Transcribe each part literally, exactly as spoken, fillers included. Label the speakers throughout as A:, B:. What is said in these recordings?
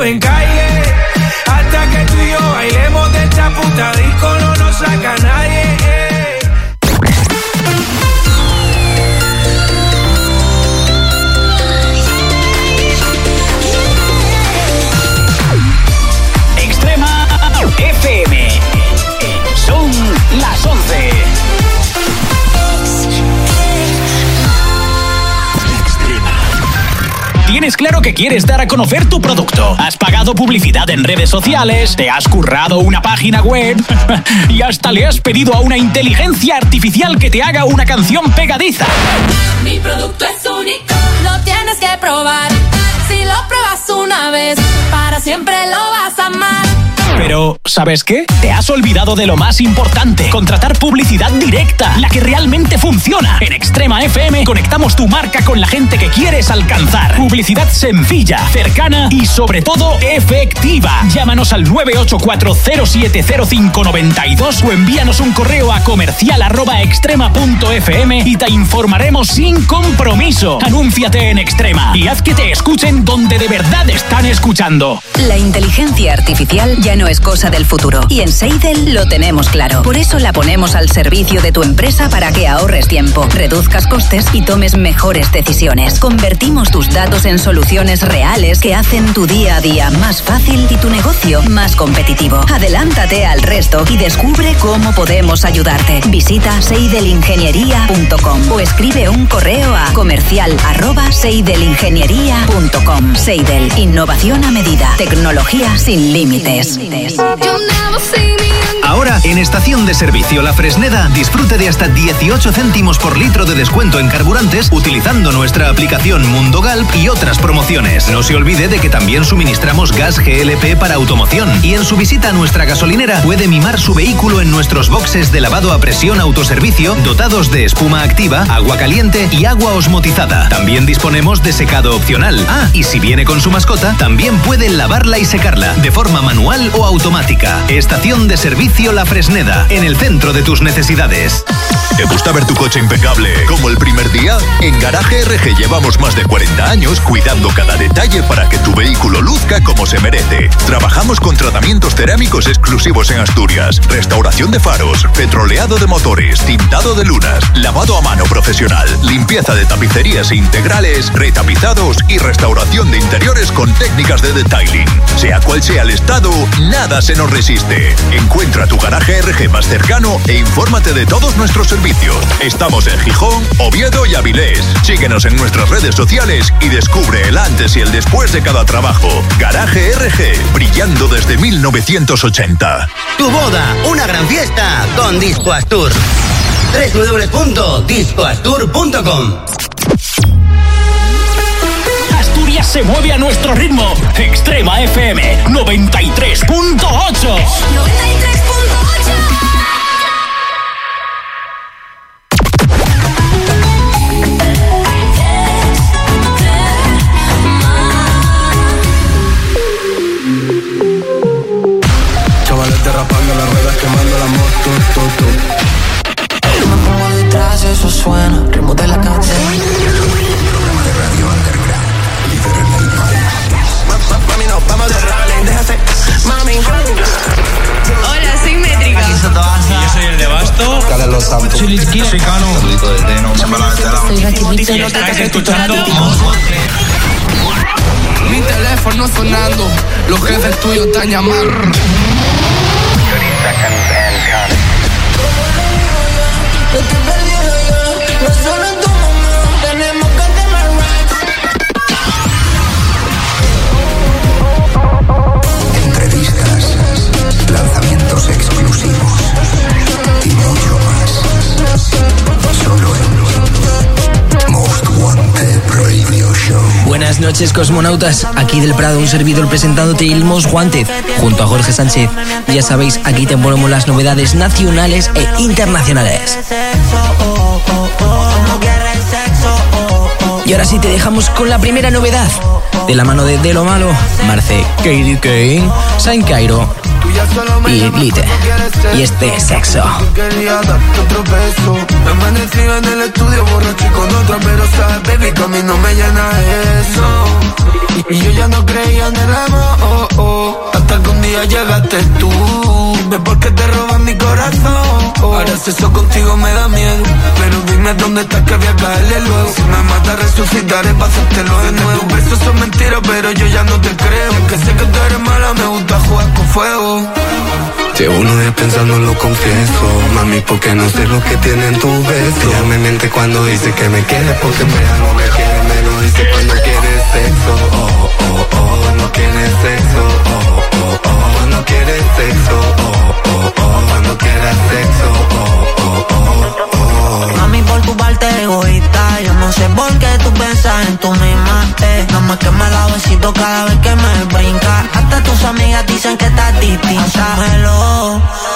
A: todo en calle. Hasta que tú y yo bailemos de esta puta disco, no nos saca nadie.
B: Extrema F M. Son las once. ¿Tienes claro que quieres dar a conocer tu producto? ¿Has pagado publicidad en redes sociales? ¿Te has currado una página web? ¿Y hasta le has pedido a una inteligencia artificial que te haga una canción pegadiza?
C: Mi producto es único, lo tienes que probar. Si lo pruebas una vez, para siempre lo vas a amar.
B: Pero, ¿sabes qué? Te has olvidado de lo más importante. Contratar publicidad directa, la que realmente funciona. En Extrema F M conectamos tu marca con la gente que quieres alcanzar. Publicidad sencilla, cercana y sobre todo efectiva. Llámanos al nueve ocho cuatro cero siete cero cinco nueve dos o envíanos un correo a comercial arroba extrema punto f m y te informaremos sin compromiso. Anúnciate en Extrema y haz que te escuchen donde de verdad están escuchando.
D: La inteligencia artificial ya no es cosa del futuro y en Seidel lo tenemos claro. Por eso la ponemos al servicio de tu empresa para que ahorres tiempo, reduzcas costes y tomes mejores decisiones. Convertimos tus datos en soluciones reales que hacen tu día a día más fácil y tu negocio más competitivo. Adelántate al resto y descubre cómo podemos ayudarte. Visita seidelingeniería punto com o escribe un correo a comercial arroba seidelingeniería punto com. Seidel, innovación a medida, tecnología sin límites.
E: Ahora, en Estación de Servicio La Fresneda, disfrute de hasta dieciocho céntimos por litro de descuento en carburantes utilizando nuestra aplicación Mundo Galp y otras promociones. No se olvide de que también suministramos gas G L P para automoción y en su visita a nuestra gasolinera puede mimar su vehículo en nuestros boxes de lavado a presión autoservicio dotados de espuma activa, agua caliente y agua osmotizada. También disponemos de secado opcional. Ah, y si viene con su mascota, también puede lavarla y secarla de forma manual o automática. Estación de Servicio La Fresneda, en el centro de tus necesidades.
F: ¿Te gusta ver tu coche impecable como el primer día? En Garaje R G llevamos más de cuarenta años cuidando cada detalle para que tu vehículo luzca como se merece. Trabajamos con tratamientos cerámicos exclusivos en Asturias, restauración de faros, petroleado de motores, tintado de lunas, lavado a mano profesional, limpieza de tapicerías integrales, retapizados y restauración de interiores con técnicas de detailing. Sea cual sea el estado, nada se nos resiste. Encuentra tu Garaje R G más cercano e infórmate de todos nuestros servicios. Estamos en Gijón, Oviedo y Avilés. Síguenos en nuestras redes sociales y descubre el antes y el después de cada trabajo. Garaje R G, brillando desde mil novecientos ochenta.
G: Tu boda, una gran fiesta con Disco Astur. doble u doble u doble u punto disco astur punto com.
B: Asturias se mueve a nuestro ritmo. Extrema F M noventa y tres punto ocho.
C: noventa y tres punto ocho.
A: Chavales derrapando las ruedas, quemando la moto, to, to.
H: Me pongo detrás, eso suena, ritmo de la cadena.
F: Programa de radio underground, líder en el país.
A: Mami, no, vamos de rally, déjate, mami.
I: Hola, soy Métrica.
J: Aquí se Yo soy el de Basto.
A: Dale los santos.
J: Soy Lizquino. Soy Cano.
F: Saludito de Teno.
I: Soy Raquelito.
J: Y estás escuchando
A: Mi teléfono sonando, los jefes tuyos están llamando.
F: Entrevistas, lanzamientos exclusivos y mucho más. Solo en Most Wanted Radio Show.
K: Buenas noches, cosmonautas. Aquí del Prado, un servidor presentándote el Most Wanted junto a Jorge Sánchez. Ya sabéis, aquí te ponemos las novedades nacionales e internacionales. Y ahora sí te dejamos con la primera novedad. De la mano de De Lo Malo, Marce, Katie Kane, Saint Cairo y Lite. Y este es Sexo.
A: Quería darte otro beso. Me amanecí en el estudio borracho y con otra, pero sabes, baby, que a mí no me llena eso.
L: Y yo ya no creía en el amor, oh, oh, hasta que un día llegaste tú. Dime por qué te roban mi corazón, oh. Ahora eso contigo me da miedo, pero dime dónde estás que voy a caerle luego. Si me mata resucitaré pa' hacértelo de nuevo. Tus besos son mentiras pero yo ya no te creo. Que sé que tú eres mala, me gusta jugar con fuego.
M: Llevo unos días pensando, lo confieso, mami, porque no sé lo que tienen tus besos. Ella me miente cuando dice que me quiere, porque en verdad no me quiere, me lo dice cuando quiere sexo. Oh, oh, oh, no quiere sexo. Oh, oh, oh, no quiere sexo. Oh, oh, oh, cuando quiera sexo. Oh, oh, oh, oh.
H: Mami, por tu parte egoísta, yo no sé por qué tú piensas en tu misma, eh. Nada más que me la besito cada vez que me brinca. Hasta tus amigas dicen que estás distinta. Hacémelo,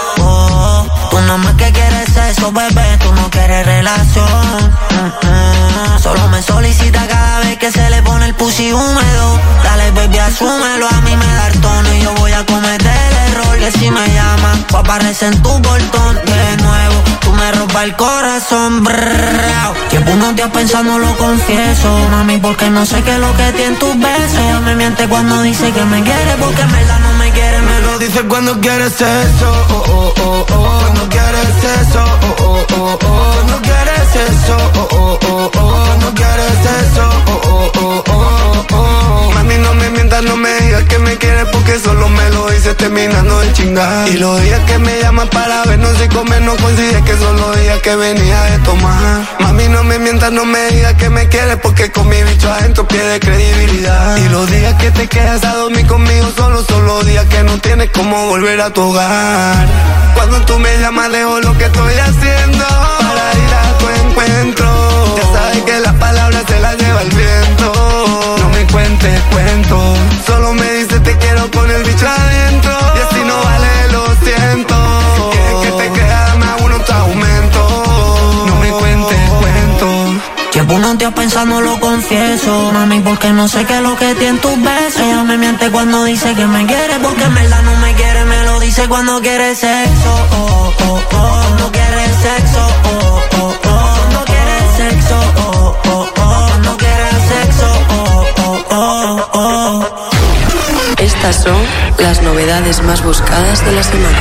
H: oh, tú nada más que quieres eso, bebé, tú no quieres relación. Mm-mm. Solo me solicita cada vez que se le pone el pussy húmedo. Dale, baby, asúmelo, a mí me da el tono y yo voy a cometer el error. Que si me llamas, o aparece en tu portón de nuevo. Tú me rompes el corazón, brrrr. Llevo unos días pensando, lo confieso, mami, porque no sé qué es lo que tiene tus besos. Ella me miente cuando dice que me quiere, porque en verdad no me quiere.
L: Me lo dice cuando quieres eso, oh, oh, oh, oh. Cuando quieres eso, oh, oh, oh, oh. Cuando quieres eso, oh, oh, oh, oh. Cuando quieres eso, oh, oh, oh, oh, oh. Mami, no me mientas, no me digas que me quieres, porque solo me lo dices terminando de chingar. Y los días que me llamas para vernos y comer no coincide, que son los días que venía de tomar. Mami, no me mientas, no me digas que me quieres, porque con mi bicho adentro pierde credibilidad. Y los días que te quedas a dormir conmigo solo son los días que no tienes cómo volver a tu hogar. Cuando tú me llamas dejo lo que estoy haciendo para ir a tu encuentro. Ya sabes que las palabras se las lleva el viento. No me cuentes cuento, solo me dices te quiero con el bicho adentro. Y así no vale, lo siento. Si quieres que te quede más uno te aumento. No me cuentes cuento.
H: Llevo unos días pensando, lo confieso, mami, porque no sé qué es lo que tiene tus besos. Ella me miente cuando dice que me quiere, porque en verdad no me quiere, me lo dice cuando quiere sexo. Oh, oh, oh, cuando quiere sexo. Oh, oh, oh, cuando quiere sexo. Oh, oh, oh, cuando quiere sexo. Oh, oh, oh, oh.
N: Estas son las novedades más buscadas de la semana.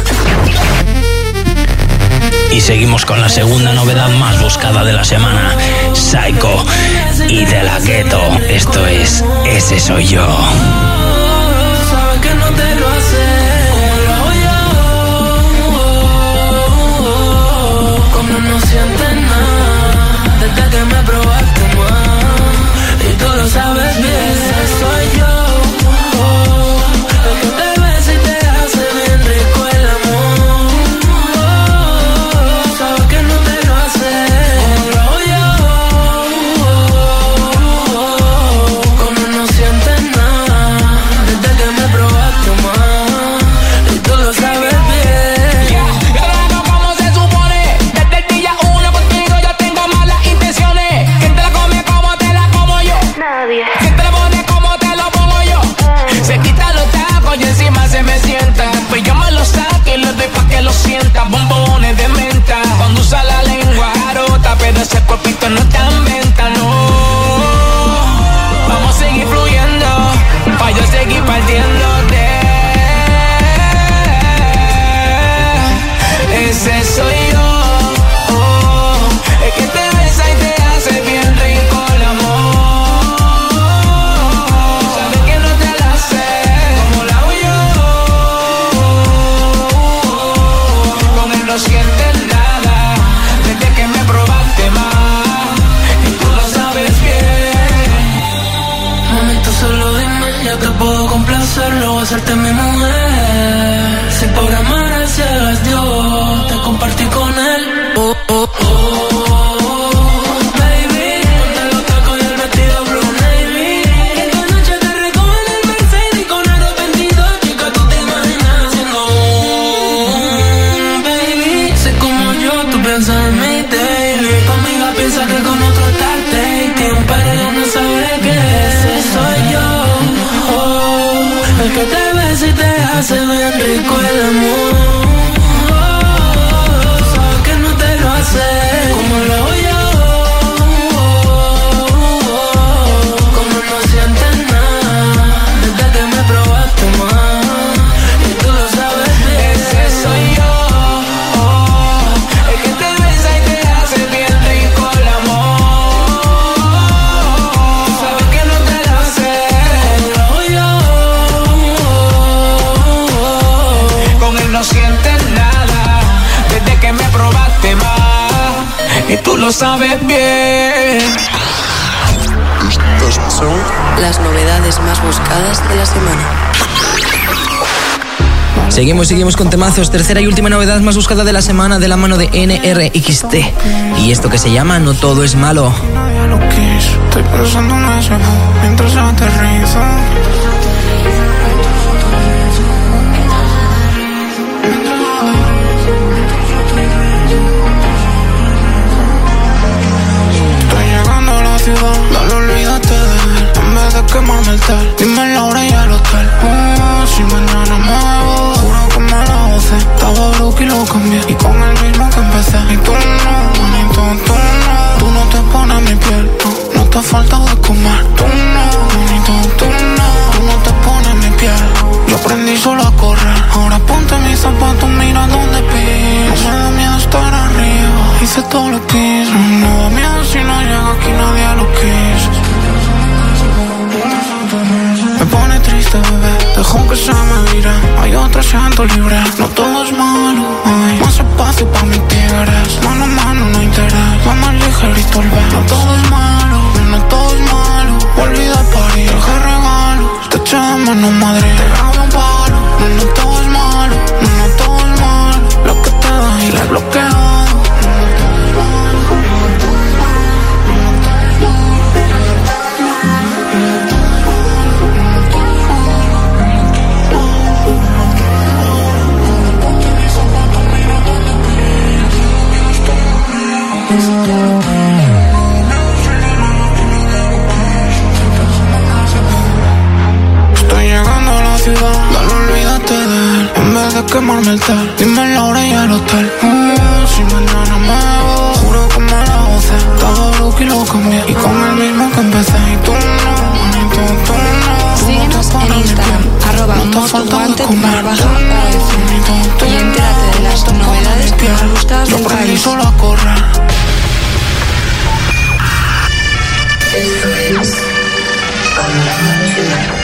B: Y seguimos con la segunda novedad más buscada de la semana, Psycho y De La Ghetto. Esto es Ese Soy Yo.
A: Sabes que no te lo hace como lo hago yo. Como no sientes nada desde que me probaste más. Y tú lo sabes bien. Ese soy yo. El que te besa y te hace bien rico el amor. Bombones de menta, cuando usa la lengua garota, pero ese cuerpito no está en venta, no. Vamos a seguir fluyendo, pa' yo seguir partiéndote. Ese soy yo, oh, el que te besa y te hace bien rico el amor. Sabes que no te la sé como la hago yo. No sientes nada desde que me probaste más. Y tú lo sabes bien. Mami, tú solo dime, yo te puedo complacer, luego hacerte mi mujer. Si por amar a ciegas Dios te compartí con él. Oh, oh, oh. Que te besa y te hace bien rico el amor. Oh, sabes que no te lo hace como lo hago yo. Como no sientes nada lo sabes bien.
N: Estas son las novedades más buscadas de la semana.
K: Seguimos, seguimos con temazos. Tercera y última novedad más buscada de la semana de la mano de N R X T. Y esto que se llama No Todo Es Malo.
L: Nadie lo quiso. Estoy pensando en ese boom mientras aterrizo. Estoy llegando a la ciudad, dale, olvídate de él. En vez de quemarme el tel, dime la hora y el hotel. Oh, si mañana me voy, juro que me la gocé. Estaba broke y lo cambié, y con el mismo que empecé. Y tú no, bonito, tú no. Tú no te pones mi piel, no, no te falta de comer. Tú no, bonito, tú no. Tú no te pones mi piel. Yo aprendí solo a correr, ahora ponte mis zapatos, mira dónde piso. No me da miedo estar arriba, hice todo lo que hice. No da miedo si no llega aquí, nadie lo quiso. Me pone triste, bebé, dejo que se me vire. Hay otro asiento libre, no todo es malo. Hay más espacio pa' mis tigres. Mano a mano, no interés, va más ligerito el beso. No todo es malo, no todo es malo. Olvida París, traje regalos. Te eché de menos Madrid, te grabo un palo. No, no todo es malo, no, no todo es malo. Lo que te da y le bloqueo. Estoy llegando a la ciudad, dale, olvídate de él. En vez de quemarme el tel, dime la hora y el hotel. Oh, si mañana me voy, juro que me la gocé. Estaba broke y lo cambié, y con el mismo que empecé. Y tú no, bonito, tú no.
I: Síguenos en Instagram, arroba motoguanted barra baja O F. Y entérate de las novedades más buscadas del país.
L: Yo aprendí solo a correr.
N: Esto es Panorama Ciudad.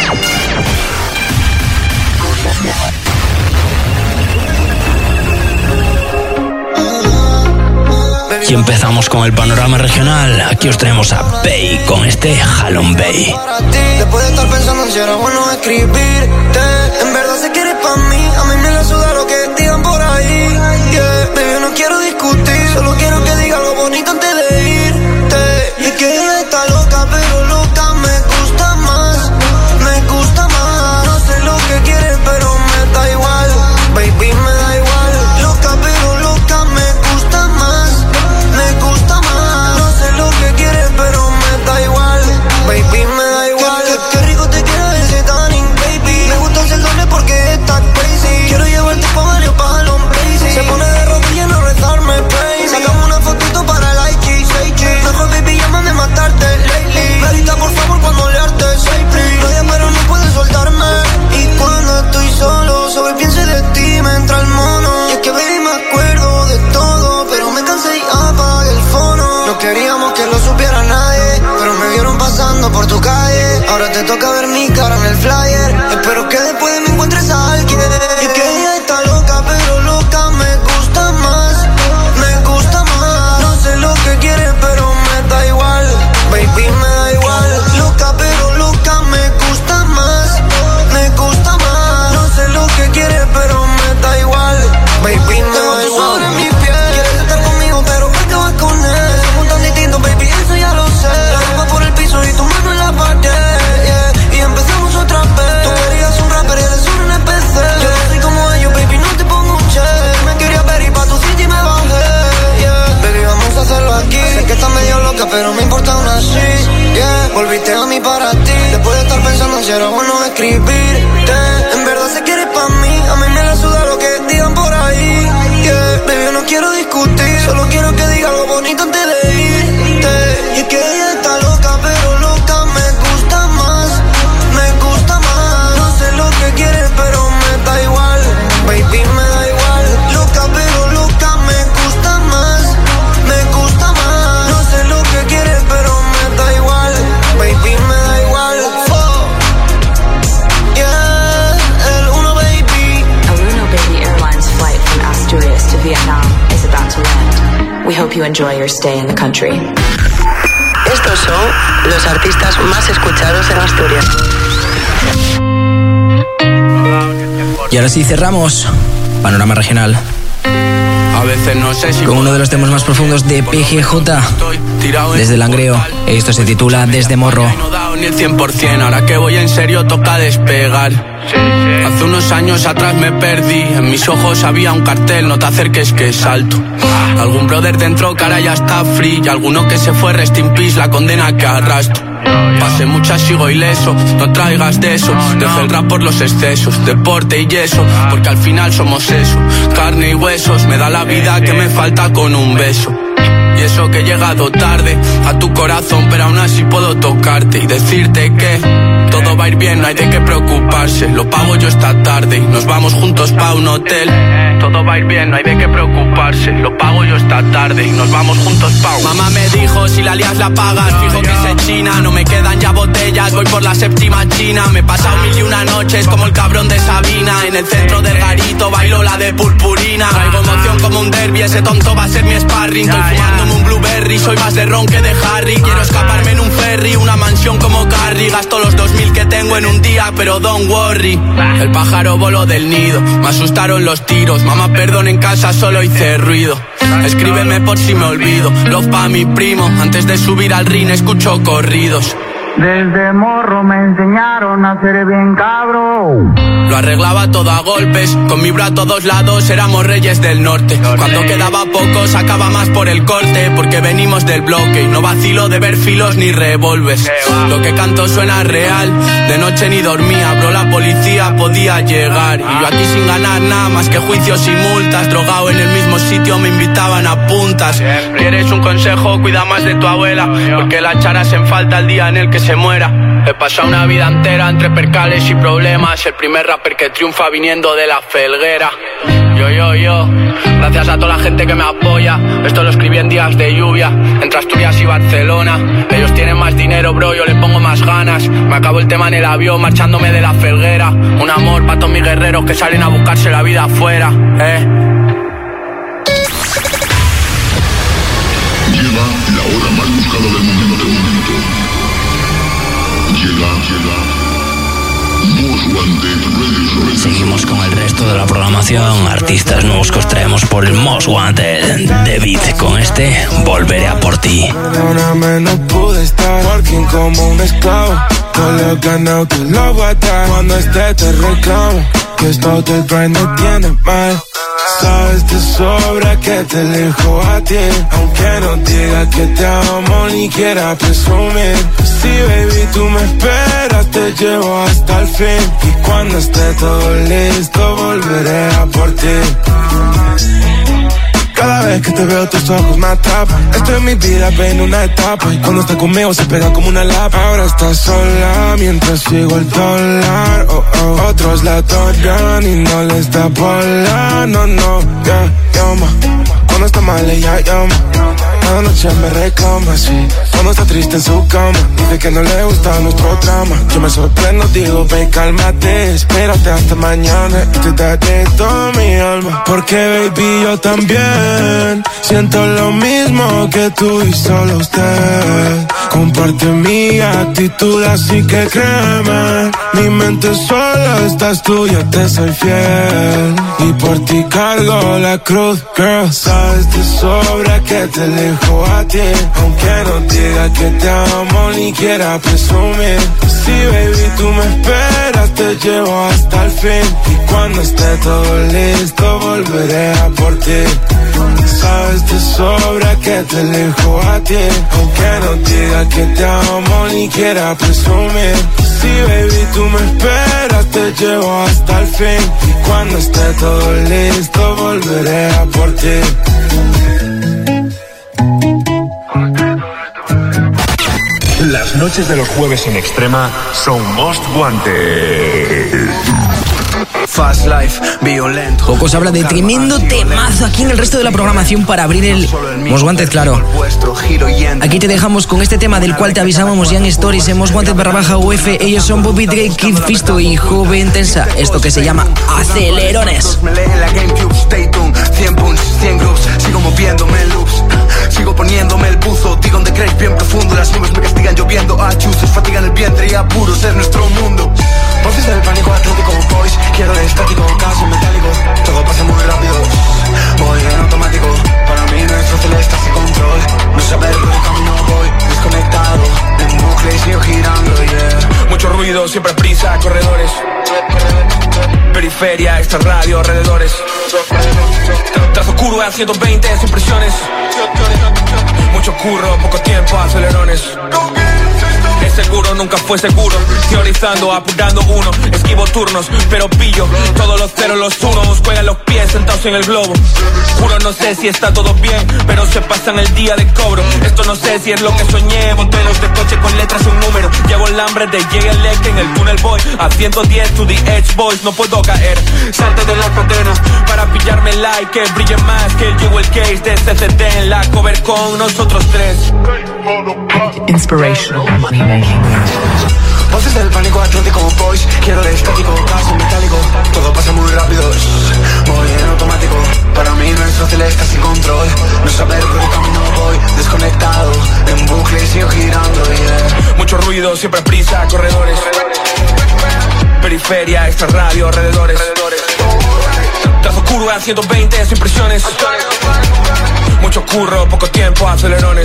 O: Y empezamos con el panorama regional. Aquí os traemos a Bey con este Halon Bay.
P: Después de estar pensando en si era bueno escribirte, en verdad sé que eres pa' mí. A mí me la suda lo que digan por ahí, yeah. Baby, no quiero discutir, solo quiero que diga algo bonito antes de irte. Y es que ella está loca, pero loca me gusta más. Me gusta más. No sé lo que quiere, pero me da igual. Baby, me da igual. Loca, pero loca me gusta más. Me gusta más. No sé lo que quiere, pero me da igual. Baby, me da igual. Qué, qué, qué rico te queda ese tanning, baby. Me gusta el doble porque estás crazy. Quiero llevarte pa' varios palos, baby. Se pone de rodillas no rezarme, baby. Sacamos una fotito para la I G, say cheese. Mejor, baby, llámame a matarte, lately. Medita, por favor, cuando learte, say please. Nadie, pero no puede soltarme. Y cuando estoy solo, solo pienso de ti, me entra el mono. Y es que, baby, me acuerdo de todo, pero me cansé y apagué el fono. No queríamos que lo supiera nadie, pero me vieron pasando por tu calle. Ahora te toca ver mi cara en el flyer. Espero que después de mí encuentres a alguien. Y que ella está loca, pero loca me gusta más. Me gusta más. No sé lo que quiere, pero me da igual. Baby, me da igual. Loca, pero loca me gusta más. Me gusta más. No sé lo que quiere, pero me da igual. Baby, me da igual. Sobre mi piel. Quieres estar conmigo, pero ¿por qué vas con él? Somos tan distintos, baby, eso ya lo sé. La ropa por el piso y tu mano en la pared, yeah. Y empezamos otra vez. Tú querías un rapper y eres un N P C. Yo no soy como ellos, baby, no te pongo un check. Me quería ver y pa' tu sitio y me bajé, yeah. Baby, vamos a hacerlo aquí. Sé que estás medio loca, pero me importa aún así, yeah. Volviste a mí para ti. Después de estar pensando en si era bueno escribirte, en verdad sé que eres pa' mí. A mí me la suda lo que digan por ahí, yeah. Baby, no quiero discutir, solo quiero que diga algo bonito antes de irte. Y es que ella está loca, pero loca me gusta más. Me gusta más. No sé lo que quiere, pero me da igual. Baby, me da igual. Loca, pero loca me gusta más. Me gusta más. No sé lo que quiere, pero me da igual. Baby, me da igual. Oh. Yeah.
N: We hope you enjoy your stay in the country.
Q: Estos son los artistas más escuchados en Asturias.
K: Y ahora sí cerramos Panorama Regional
J: A veces no sé si
K: con uno de los temas más profundos de P G J, Desde Langreo. Esto se titula Desde Morro.
J: no he dado ni el cien por ciento, ahora que voy en serio toca despegar. Hace unos años atrás me perdí, en mis ojos había un cartel, no te acerques que salto. Algún brother dentro que ahora ya está free, y alguno que se fue rest in peace, la condena que arrastro. Pasé muchas, sigo ileso, no traigas de eso. Dejé el rap por los excesos, deporte y yeso, porque al final somos eso, carne y huesos. Me da la vida que me falta con un beso. Y eso que he llegado tarde a tu corazón, pero aún así puedo tocarte y decirte que todo va a ir bien, no hay de qué preocuparse. Lo pago yo esta tarde y nos vamos juntos pa' un hotel. Todo va a ir bien, no hay de qué preocuparse. Lo pago yo esta tarde y nos vamos juntos pa' un... Mamá me dijo, si la lías la pagas, fijo que se china. No me quedan ya botellas, voy por la séptima china. Me he pasado mil y una noches como el cabrón de Sabina. En el centro del garito bailo la de purpurina. Traigo emoción como un derbi, ese tonto va a ser mi sparring. Estoy fumándome un blueberry, soy más de ron que de Harry. Quiero escaparme en un ferry, una mansión como Carrie. Gasto los dos mil que tengo en un día, pero don't worry. El pájaro voló del nido, me asustaron los tiros. Mamá, perdón, en casa solo hice ruido. Escríbeme por si me olvido. Love pa' mi primo, antes de subir al ring escucho corridos.
R: Desde morro me enseñaron a ser bien cabrón.
J: Lo arreglaba todo a golpes, con mi bro a todos lados éramos reyes del norte. Cuando quedaba poco sacaba más por el corte, porque venimos del bloque y no vacilo de ver filos ni revólveres. Lo que canto suena real, de noche ni dormía, bro, la policía podía llegar. Y yo aquí sin ganar nada más que juicios y multas, drogado en el mismo sitio me invitaban a puntas. ¿Quieres un consejo? Cuida más de tu abuela, porque la echarás en falta el día en el que se muera. He pasado una vida entera entre percales y problemas, el primer rapper que triunfa viniendo de la felguera. Yo, yo, yo, gracias a toda la gente que me apoya. Esto lo escribí en días de lluvia, entre Asturias y Barcelona. Ellos tienen más dinero, bro, yo le pongo más ganas. Me acabo el tema en el avión, marchándome de la felguera. Un amor para todos mis guerreros que salen a buscarse la vida afuera, eh.
S: Llega la hora más buscada del momento, del momento. Llega, llega Most Wanted Radio Show.
O: Seguimos con el resto de la programación, artistas nuevos que os traemos por el Most Wanted. David con este Volveré a por ti.
L: Perdóname, no pude estar working como un esclavo. Todo lo ganado te lo voy a dar. Cuando esté te reclamo, que esto del grind me tiene mal. Sabes de sobra que te elijo a ti, aunque no diga que te amo ni quiera presumir. Si baby tú me esperas te llevo hasta el fin, y cuando esté todo listo volveré a por ti. Cada vez que te veo tus ojos me atrapan. Esto es mi vida, ven una etapa, y cuando estás conmigo se pega como una lapa. Ahora estás sola mientras sigo el dólar, oh, oh. Otros la tocan y no les da bola, no, no, yeah, llama. Cuando está mal ella llama, cada noche me reclama, sí. Cuando está triste en su cama, dice que no le gusta nuestro drama. Yo me sorprendo, digo, ve, cálmate, espérate hasta mañana y te daré toda mi alma. Porque baby yo también siento lo mismo que tú y solo usted comparte mi actitud, así que créeme, mi mente solo estás tú, yo te soy fiel y por ti cargo la cruz, girl. Sabes de sobra que te elijo a ti, aunque no diga que te amo ni quiera presumir. Si baby tú me esperas te llevo hasta el fin, y cuando esté todo listo volveré a por ti. Sabes de sobra que te elijo a ti, aunque no diga que te amo ni quiera presumir. Si baby tú me esperas te llevo hasta el fin, y cuando esté todo listo volveré a por ti.
T: Las noches de los jueves en Extrema son Most Wanted.
K: Fast Life, violento. Poco se habla de tremendo temazo aquí en el resto de la programación para abrir el Most Wanted, claro. Aquí te dejamos con este tema del cual te avisábamos ya en Stories en Most Wanted barra baja U F. Ellos son Bobby Drake, Kid Fisto y Joven Tensa. Esto que se llama Acelerones.
U: Me leen la GameCube, stay tuned, cien punch, cien grooves, sigo moviéndome en loops. sigo poniéndome el buzo. Digo donde creéis bien profundo, las nubes me castigan lloviendo. A chuzos, fatigan el vientre y apuros es nuestro mundo. Voces del pánico atlético, boys. Quiero el estático, caso metálico. Todo pasa muy rápido, voy en automático. Para mí nuestro celeste sin control. No saber por qué camino voy, desconectado. En bucle y sigo girando, yeah. Mucho ruido, siempre prisa, corredores. Periferia, extra radio, alrededores. Trazo curva a ciento veinte, sin presiones. Mucho curro, poco tiempo, acelerones. Es seguro, nunca fue seguro. Teorizando, apurando uno. Esquivo turnos, pero pillo todos los ceros, los unos. Juegan los pies sentados en el globo. Juro, no sé si está todo bien, pero se pasan el día de cobro. Esto no sé si es lo que soñé. Monteros de coche con letras un número. Llevo el hambre de J L X en el túnel voy. A ciento diez to the edge, boys, no puedo caer. Salte de la cadena para pillarme el like. Que brille más que el Jewel Case de C C T en la cover con nosotros tres.
V: Inspirational money making.
U: Voces del pánico atlántico, boys. Quiero el estático, caso metálico. Todo pasa muy rápido, voy en automático. Para mí nuestro celeste sin control. No saber por qué camino voy, desconectado. En bucle y sigo girando, yeah. Mucho ruido, siempre prisa, corredores. Periferia, extra radio, alrededores. Trazo curva a ciento veinte, sin presiones. Mucho curro, poco tiempo, acelerones.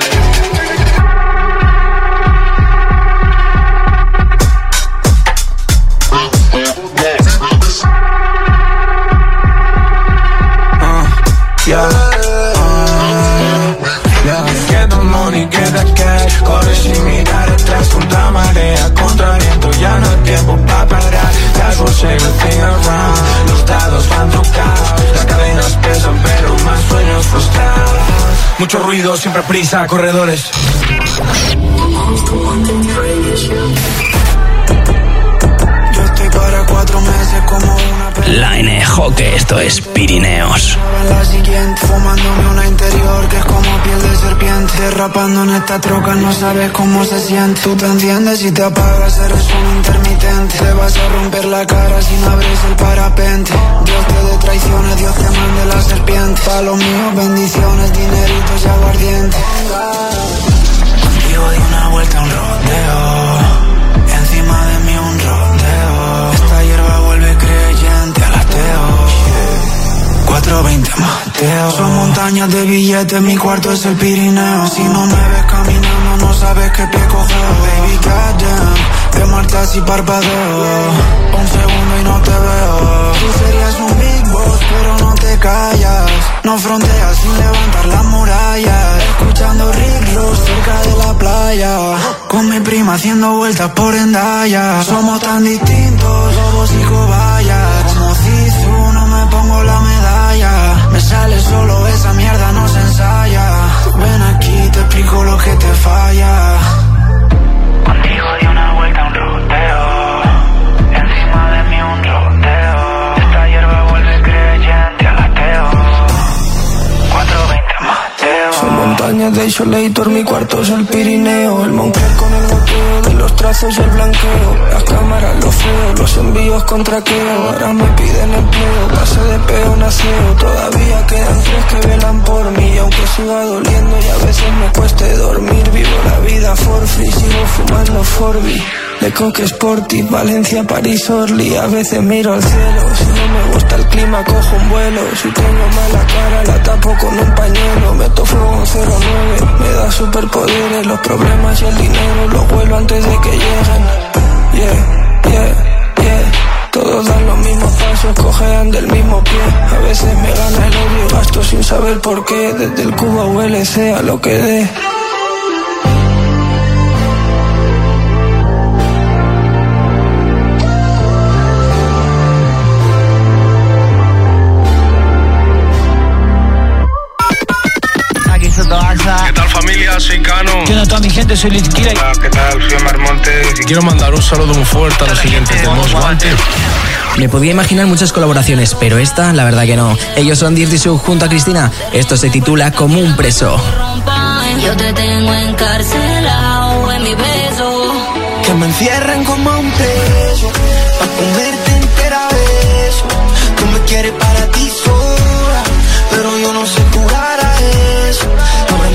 U: Yeah, uh, yeah. Get the money, get the cash. Corre sin mirar atrás, contra marea, contra viento. Ya no hay tiempo para parar. That's what's everything around. Los dados van tocados, las cadenas pesan, pero más sueños frustrados. Mucho ruido, siempre prisa, corredores. Yo estoy para cuatro meses como una.
O: Line Hockey, esto es Pirineos.
L: La siguiente, fumándome una interior que es como piel de serpiente. Derrapando en esta troca, no sabes cómo se siente. Tú te enciendes y te apagas, eres un intermitente. Te vas a romper la cara si no abres el parapente. Dios te dé traiciones, Dios te mande la serpiente. Pa' los míos, bendiciones, dineritos y aguardiente. Contigo di una vuelta a un rodeo. Encima de mí un rodeo. Esta hierba vuelve creyente al ateo. cuatro veinte Mateo. Son montañas de billetes, mi cuarto es el Pirineo. Si no me ves caminando, no sabes qué pie coger. Baby, goddamn, te marchas y parpadeo. Un segundo y no te veo. Tú serías un big boss, pero no te callas. No fronteas sin levantar las murallas. Escuchando Rick Ross cerca de la playa. Con mi prima haciendo vueltas por Endaya. Somos tan distintos, lobos y cobayas. Como Cizu no me pongo la medalla. Me sale solo esa mierda, no se ensaya. Ven aquí, te explico lo que te falla. Contigo di una vuelta a un rodeo. Encima de mí un rodeo. Esta hierba vuelve creyente al ateo. cuatro veinte Mateo. Son montañas de Isolator, mi cuarto es el Pirineo. El Moncler con el moqueo de los trazos y el blanqueo. Las cámaras, lo feo, los envíos con traqueo. Ahora me piden empleo, pase de peón a ciego. Todavía quedan tres que velan por mí. Y aunque siga doliendo y a veces me cueste dormir, vivo la vida for free, sigo fumando Forbi. De Coque Sporty, Valencia, París, Orly. A veces miro al cielo, si no me gusta el clima cojo un vuelo. Si tengo mala cara la tapo con un pañuelo. Meto fuego en cero nueve, me da superpoderes. Los problemas y el dinero los vuelo antes de que lleguen. Yeah, yeah, yeah. Todos dan los mismos pasos, cojean del mismo pie. A veces me gana el odio, gasto sin saber por qué. Desde el Cuba U L C a lo que dé.
W: ¿Qué tal, familia? Soy Cano.
K: ¿Qué onda, toda mi gente? Soy Litquila.
W: Hola, ¿qué tal? Soy Omar Montes. Y quiero mandar un saludo muy fuerte a los siguientes de Most Wanted.
K: Me podía imaginar muchas colaboraciones, pero esta, la verdad que no. Ellos son Dirty Soup junto a Cristina. Esto se titula Como un preso.
C: Yo te tengo encarcelado en mi beso.
L: Que me encierren como un preso, pa' comerte entera beso. Tú me quieres para ti sola, pero yo no sé jugar a eso. No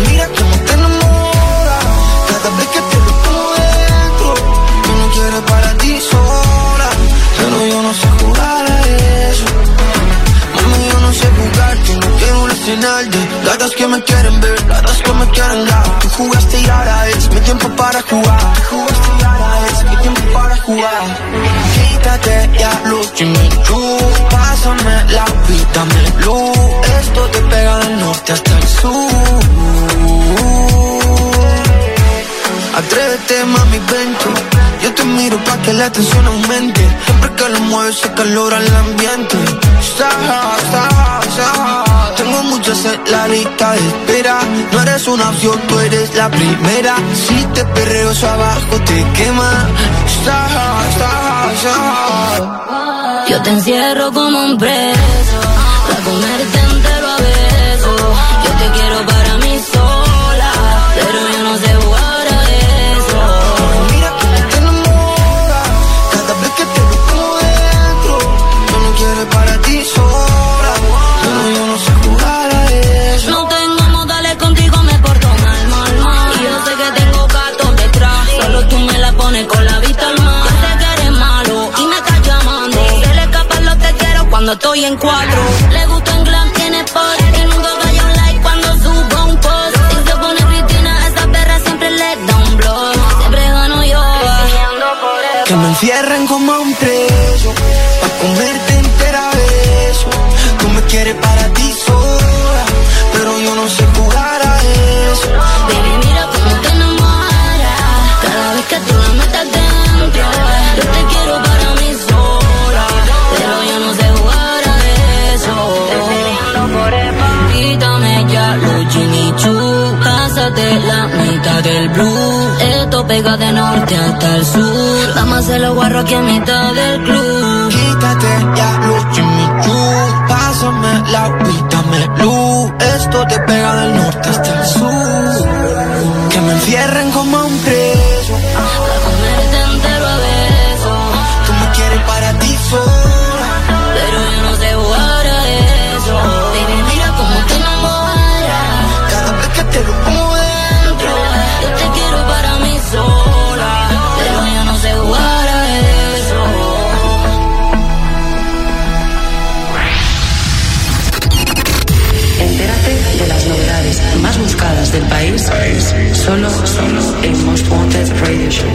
L: canal de gatas que me quieren ver, gatas que me quieren dar. Tú jugaste y ahora es mi tiempo para jugar. Tú jugaste y ahora es mi tiempo para jugar. Quítate ya los Jimmy Choo, pásame la vitamina luz. Esto te pega del norte hasta el sur. Atrévete, mami, vente. Yo te miro pa' que la tensión aumente. Siempre que lo mueves se calora el ambiente. Saja, saja, saja. Tengo muchas en la lista de espera. No eres una opción, tú eres la primera. Si te perreo eso abajo te quema. Saja, saja, saja.
C: Yo te encierro como un preso, pa' comerte entero a besos. Yo te quiero para mí sola, pero yo no sé jugar.
L: Para ti sola, no, yo no sé jugar a eso.
C: No tengo modales, contigo me porto mal, mal, mal. Y yo sé que tengo gatos detrás, solo tú me la pones con la vista al mar. Yo sé que eres malo y me estás llamando. Se le escapan los te quiero cuando estoy en cuatro. Le gusta en glam, tiene post y nunca calla un like cuando subo un post. Y se pone Cristina, esa perra siempre le da un blog. Siempre gano yo,
L: que me encierren como a un preso, pa' comerte entera beso. Tú me quieres para ti sola, pero yo no sé jugar a eso.
C: Baby, mira cómo te enamoras cada vez que tú la metes dentro. Yo te quiero para mí sola, pero yo no sé jugar a eso. Quítame ya los Jimmy Choo, pásate la mitad del blue. Esto pega de norte hasta el sur. Vamos a hacerlo guarro aquí a mitad del club.
L: Quítate ya los Jimmy Choo, pásame la vitamina luz. Esto te pega del norte hasta el sur. Que me encierren como a un preso,
C: pa' comerte entero a besos.
L: Tú me quieres para ti sola,
C: pero yo no sé jugar a eso. Baby, mira cómo te enamoras
L: cada vez que te lo pongo dentro.
C: Yo te quiero para mí sola, pero yo no sé jugar a eso.
N: Entérate de las novedades más buscadas del país, solo, solo en Most Wanted Radio Show.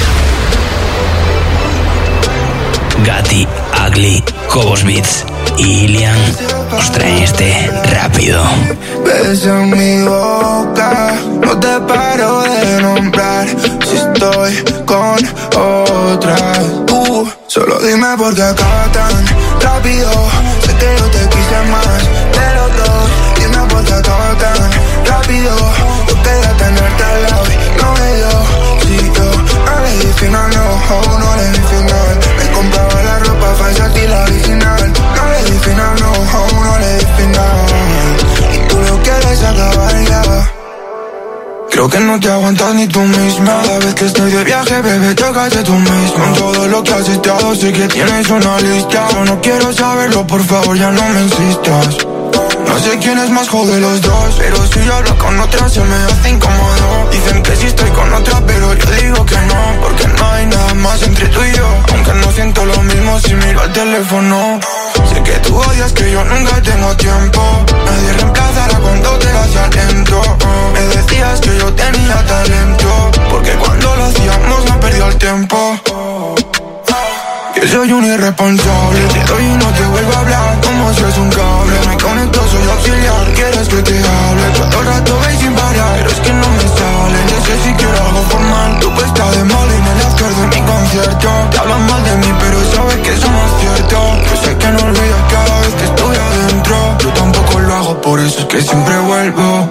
O: Gatti, Ugly, Cobos Beats y Ilian os traen este rápido.
L: Besa mi boca, no te paro de nombrar. Si estoy con otra, uh, solo dime por qué acaba tan rápido. Sé que yo te quise más de los dos. Dime por qué acaba tan rápido. Yo quería tenerte al lado y no me dio. Si yo no le di final, no, no le di final. Me compraba la ropa falsa y la original. No le di final, no, no le di final. Y tú lo quieres acabar ya. Creo que no te aguantas ni tú misma. Cada vez que estoy de viaje, bebé, tócate tú misma. Con todo lo que has esteado, sé que tienes una lista. Yo no quiero saberlo, por favor, ya no me insistas. No sé quién es más joven de los dos, pero si yo hablo con otra se me hace incómodo. Dicen que sí estoy con otra, pero yo digo que no, porque no hay nada más entre tú y yo. Aunque no siento lo mismo si miro al teléfono. Sé que tú odias que yo nunca tengo tiempo. Nadie reemplazará cuando te hacia lento. Me decías que yo tenía talento, porque cuando lo hacíamos no perdió el tiempo. Que soy un irresponsable, te doy y no te vuelvo a hablar. Como si es un cable, me conecto, soy auxiliar. Quieres que te hable, todo el rato veis sin parar. Pero es que no me sale, no sé si quiero algo formal. Tu puesta de mal en el after de mi concierto. Te hablan mal de mí, pero sabes que eso no es cierto. Yo sé que no olvidas cada vez que estoy adentro. Yo tampoco lo hago, por eso es que siempre vuelvo.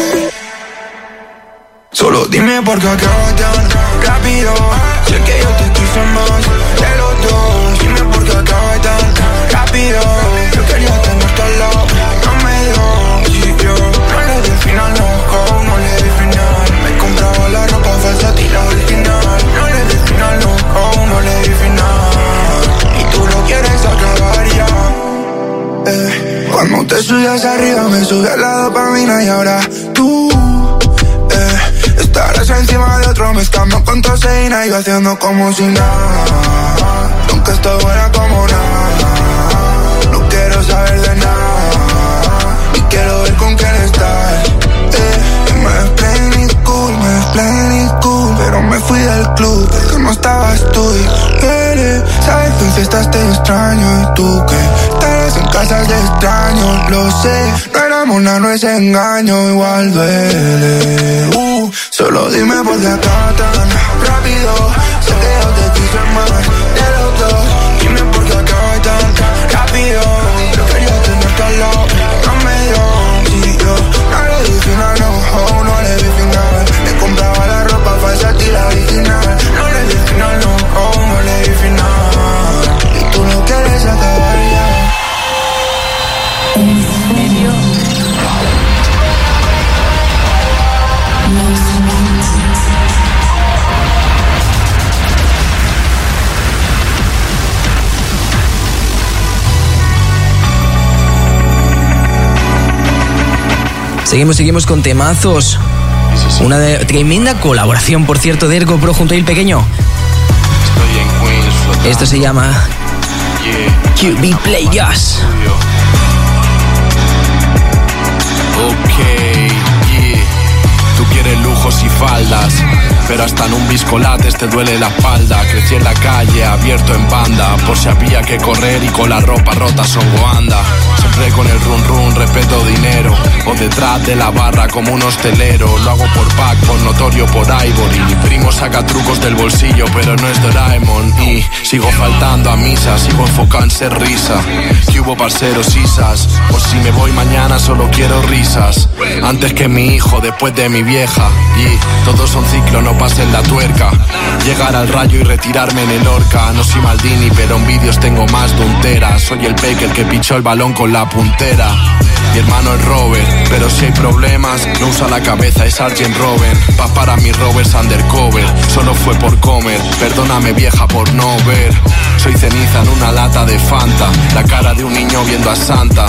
L: Solo dime por qué acaba tan rápido. Sé que yo te quise más de los dos. Dime por qué acaba tan rápido. Yo quería tenerte al lado, no me dio. Si yo no le di final, no, oh, no le di final. Me compraba la ropa falsa y la original. No le di final, no, oh, no le di final. Y tú lo quieres acabar ya. Eh, cuando te subías arriba me subía la dopamina y ahora tú estarás encima de otro, mezclando con toseína y yo haciendo como si nada. Nunca estoy buena como nada. No quiero saber de nada. Y quiero ver con te extraño. Y tú que estarás en casa de extraños, lo sé. No éramos nada, no es engaño, igual duele. Uh, solo dime por qué acá tan rápido. Sé que yo te quise más de los dos. Dime por qué acá tan rápido. Yo quería tenerte al lado, no me dio. Sí, yo no le di final, no, oh, no le di final. Le compraba la ropa falsa y la original. No le di final, no, oh, no le di final. Y tú no quieres acabar ya.
I: ¿En serio?
K: Seguimos, seguimos con temazos. Una de, tremenda colaboración, por cierto, de Ergo Pro junto a El Pequeño.
D: Estoy en Queens.
K: Esto se llama
D: yeah.
K: Q B Play Gas.
J: Ok, yeah. Tú quieres lujos y faldas, pero hasta en un biscolates te duele la espalda. Crecí en la calle, abierto en banda, por si había que correr y con la ropa rota son Wanda. Siempre con el run run, respeto dinero, o detrás de la barra como un hostelero. Lo hago por pack, por notorio, por Ivory. Mi primo saca trucos del bolsillo, pero no es Doraemon. Y sigo faltando a misa, sigo enfocado en ser risa. Que hubo parceros isas, por si me voy mañana solo quiero risas. Antes que mi hijo, después de mi vieja. Y todos son ciclos, no pasen la tuerca. Llegar al rayo y retirarme en el Orca. No soy Maldini, pero en vídeos tengo más de un tera. Soy el Baker que pichó el balón con la puntera. Mi hermano es Robert, pero si hay problemas no usa la cabeza, es Arjen Robben. Pa' para mis Roberts undercover, solo fue por comer. Perdóname vieja por no ver. Soy ceniza en una lata de Fanta, la cara de un niño viendo a Santa.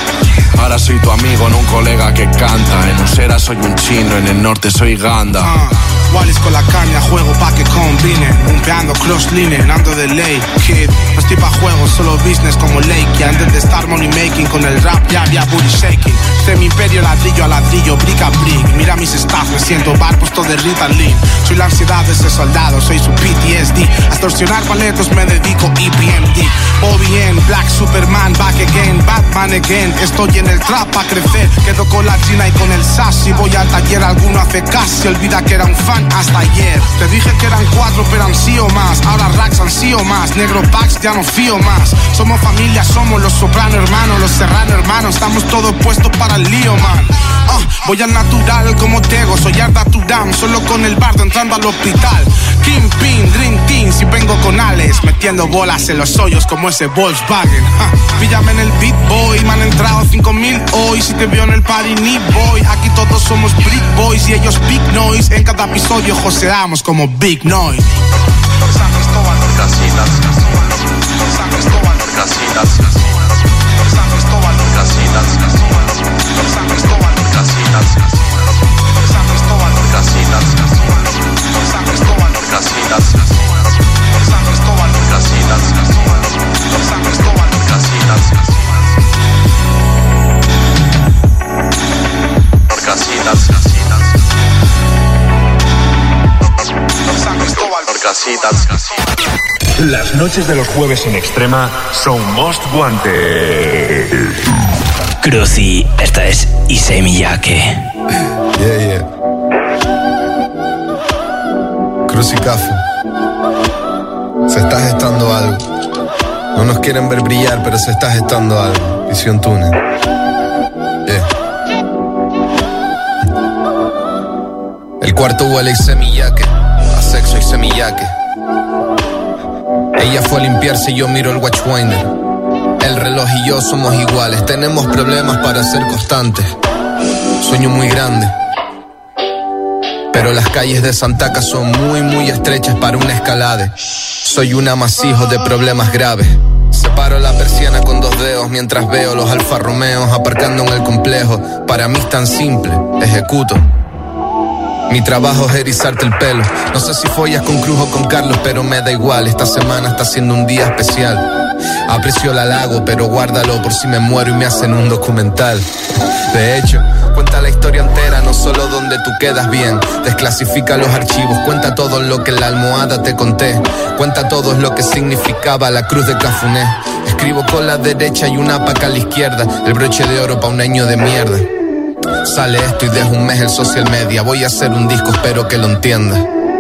J: Ahora soy tu amigo, no un colega que canta. En Usera soy un chino, en el norte soy Ganda.
E: uh, Wallis con la caña, juego pa' que combinen. Bumpeando cross-line, ando de ley, kid. No estoy pa' juegos, solo business como Lakey. Antes de estar money making, con el rap ya había booty shaking. Este mi imperio ladrillo a ladrillo, brick a brick. Mira mis staff, me siento bar puesto de Ritalin. Soy la ansiedad de ese soldado, soy su P T S D. A extorsionar paletos me dedico, E P M D. O bien, Black Superman, back again, Batman again. Estoy en el trap pa' crecer, quedo con la Gina y con el Sass. Si voy al taller alguno hace casi, olvida que era un fan hasta ayer. Te dije que eran cuatro pero han sido más. Ahora racks han sido más, negro packs ya no fío más. Somos familia, somos los Soprano hermanos, los Serrano hermanos. Estamos todos puestos para el lío, man. uh, Voy al natural como Tego, soy Arda Turam, solo con el bardo entrando al hospital. Kingpin, Dream Team, si vengo con Alex, metiendo bolas en los hoyos como ese Volkswagen. uh, Píllame en el Beat Boy, me han entrado cinco mil hoy. Si te veo en el party ni voy. Aquí todos somos Brick Boys y ellos Big Noise. En cada episodio joseamos como Big Noise.
D: San Cristóbal, Orcasitas. San Cristóbal, Orcasitas. San Cristóbal, Orcasitas. San Cristóbal, Orcasitas. San Cristóbal, Orcasitas. San Cristóbal, Orcasitas. San Cristóbal, Orcasitas. San Cristóbal, Orcasitas. Orcasitas. San Cristóbal, Orcasitas.
T: Las noches de los jueves en Extrema son Most Wanted.
O: Cruci, esta es Issei Miyake.
V: Yeah, yeah. Cruci Café. Se está gestando algo. No nos quieren ver brillar, pero se está gestando algo. Visión Túnel. Yeah. El cuarto huele a Issei Miyake. A sexo y semillaque. Ella fue a limpiarse y yo miro el watchwinder. El reloj y yo somos iguales. Tenemos problemas para ser constantes. Sueño muy grande, pero las calles de Santaca son muy muy estrechas para un escalade. Soy un amasijo de problemas graves. Separo la persiana con dos dedos mientras veo los Alfa Romeos aparcando en el complejo. Para mí es tan simple, ejecuto. Mi trabajo es erizarte el pelo. No sé si follas con Cruz o con Carlos, pero me da igual. Esta semana está siendo un día especial. Aprecio el halago, pero guárdalo por si me muero y me hacen un documental. De hecho, cuenta la historia entera, no solo donde tú quedas bien. Desclasifica los archivos, cuenta todo lo que en la almohada te conté. Cuenta todo lo que significaba la cruz de Cafuné. Escribo con la derecha y una paca a la izquierda. El broche de oro pa' un año de mierda. Sale esto y dejo un mes el social media. Voy a hacer un disco, espero que lo entiendas.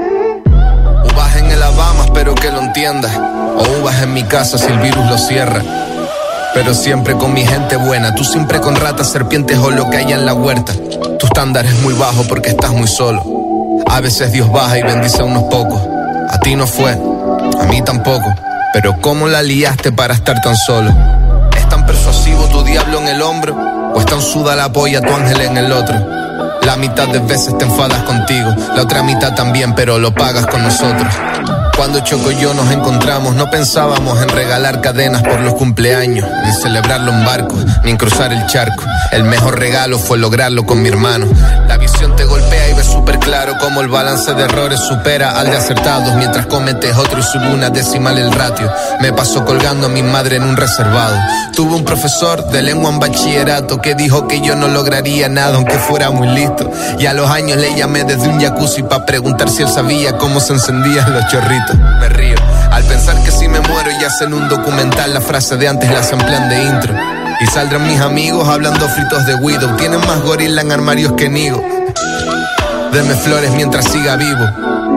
V: Uvas en el Alabama, espero que lo entiendas. O uvas en mi casa si el virus lo cierra. Pero siempre con mi gente buena. Tú siempre con ratas, serpientes o lo que haya en la huerta. Tu estándar es muy bajo porque estás muy solo. A veces Dios baja y bendice a unos pocos. A ti no fue, a mí tampoco. Pero ¿cómo la liaste para estar tan solo? ¿Es tan persuasivo tu diablo en el hombro? ¿O es tan suda la polla tu ángel en el otro? La mitad de veces te enfadas contigo, la otra mitad también, pero lo pagas con nosotros. Cuando Choco y yo nos encontramos, no pensábamos en regalar cadenas por los cumpleaños, ni celebrarlo en barcos, ni en cruzar el charco. El mejor regalo fue lograrlo con mi hermano. La visión te golpea y ves súper claro cómo el balance de errores supera al de acertados, mientras cometes otro y sube una decimal el ratio. Me pasó colgando a mi madre en un reservado. Tuve un profesor de lengua en bachillerato que dijo que yo no lograría nada aunque fuera muy listo. Y a los años le llamé desde un jacuzzi para preguntar si él sabía cómo se encendían los chorritos. Me río al pensar que si me muero y hacen un documental, la frase de antes la emplean de intro. Y saldrán mis amigos hablando fritos de Widow. Tienen más gorila en armarios que Nigo. Deme flores mientras siga vivo.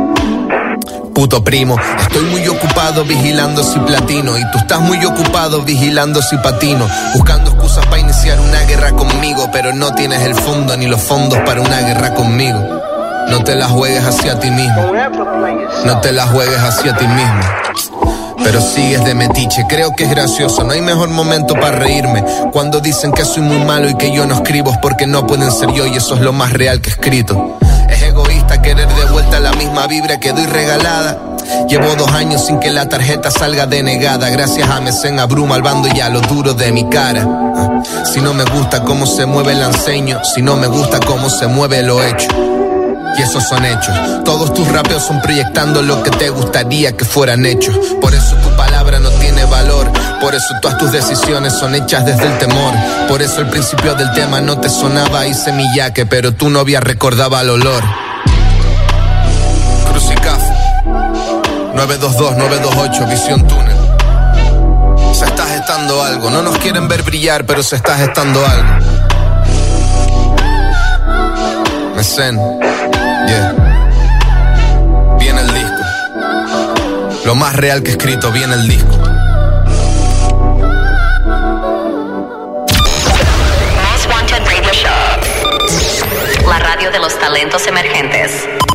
V: Puto primo, estoy muy ocupado vigilando si platino. Y tú estás muy ocupado vigilando si patino. Buscando excusas para iniciar una guerra conmigo, pero no tienes el fondo ni los fondos para una guerra conmigo. No te la juegues hacia ti mismo. No te la juegues hacia ti mismo. Pero sigues de metiche, creo que es gracioso. No hay mejor momento para reírme. Cuando dicen que soy muy malo y que yo no escribo es porque no pueden ser yo, y eso es lo más real que he escrito. Es egoísta querer de vuelta la misma vibra que doy regalada. Llevo dos años sin que la tarjeta salga denegada. Gracias a Mecen abruma al bando y a lo duro de mi cara. Si no me gusta cómo se mueve el enseño. Si no me gusta cómo se mueve lo hecho. Y esos son hechos. Todos tus rapeos son proyectando lo que te gustaría que fueran hechos. Por eso tu palabra no tiene valor. Por eso todas tus decisiones son hechas desde el temor. Por eso el principio del tema no te sonaba y semillaque, pero tu novia recordaba el olor. Crucicaf nueve dos dos nueve dos ocho Visión Túnel. Se está gestando algo. No nos quieren ver brillar, pero se está gestando algo. Mecen. Yeah. Viene el disco. Lo más real que he escrito, viene el disco.
Q: Most Wanted Radio Show. La radio de los talentos emergentes.